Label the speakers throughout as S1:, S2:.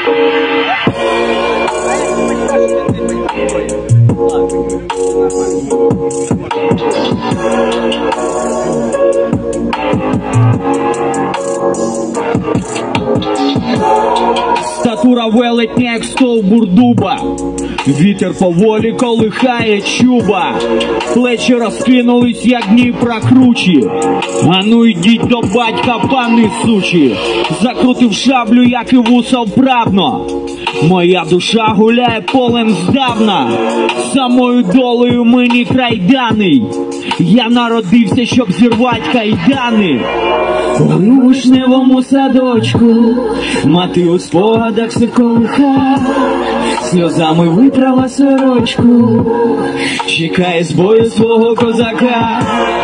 S1: Статура велетня, як стовбур дуба, вітер поволі колихає чуба, плечі розкинулись, як Дніпра кручі. Ану йдіть до батька, пани сучі, закрутив шаблю, як і вуса вправно. Моя душа гуляє полем здавна, самою долею мені крайданий. Я народився, щоб зірвать кайдани. У вишневому садочку мати у спогадах все колиха, сльозами витрала сорочку, чекає з бою свого козака.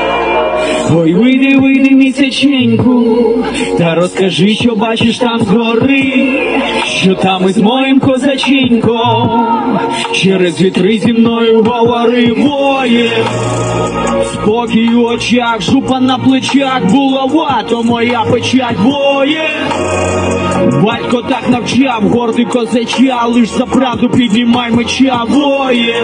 S1: Ой, вийди, вийди, місяченьку, та розкажи, що бачиш там згори, що там із моїм козаченьком через вітри зі мною говори. Воє, спокій у очах, жупа на плечах, булава, то моя печать. Воє, батько так навчав, гордий козача, лиш за правду піднімай меча. Воє,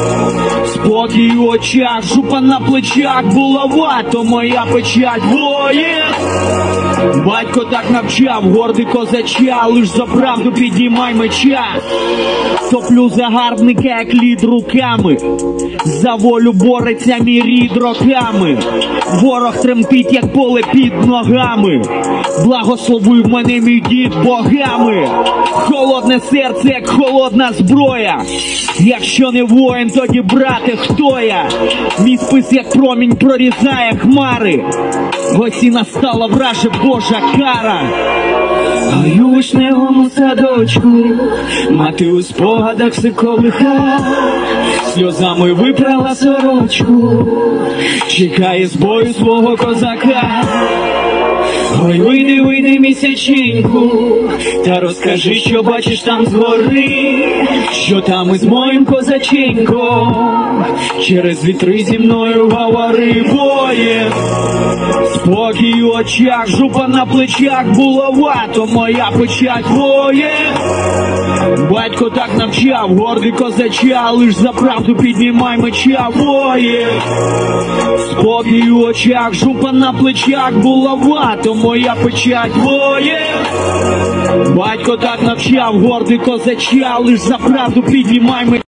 S1: спокій у очах, жупа на плечах, булава, то моя печать. Воє, батько так навчав, гордий козача, лиш за правду піднімай меча. Топлю загарбника, як лід руками, за волю бореться мій рід роками. Ворог тремтить, як поле під ногами, благословив мене мій дід богами. Холодне серце, як холодна зброя, якщо не воїн, тоді, брате, хто я? Мій спис, як промінь, прорізає хмари, ось і настала враже Божа кара. Ой, у вишневому садочку мати у спогадах все колиха, сльозами випрала сорочку, чекає з бою свого козака. Ой, вийди, вийди, місяченьку, та розкажи, що бачиш там згори, що там із моїм козаченьком через вітри зі мною говори. Воє, спокій у очах, жупа на плечах, булава, то моя печать. Воє, батько так навчав, гордий козача, лиш за правду піднімай меча. Воє, спокій у очах, жупа на плечах, булава, то моя печать. Воє, батько так навчав, гордий козача, лиш за правду піднімай меча.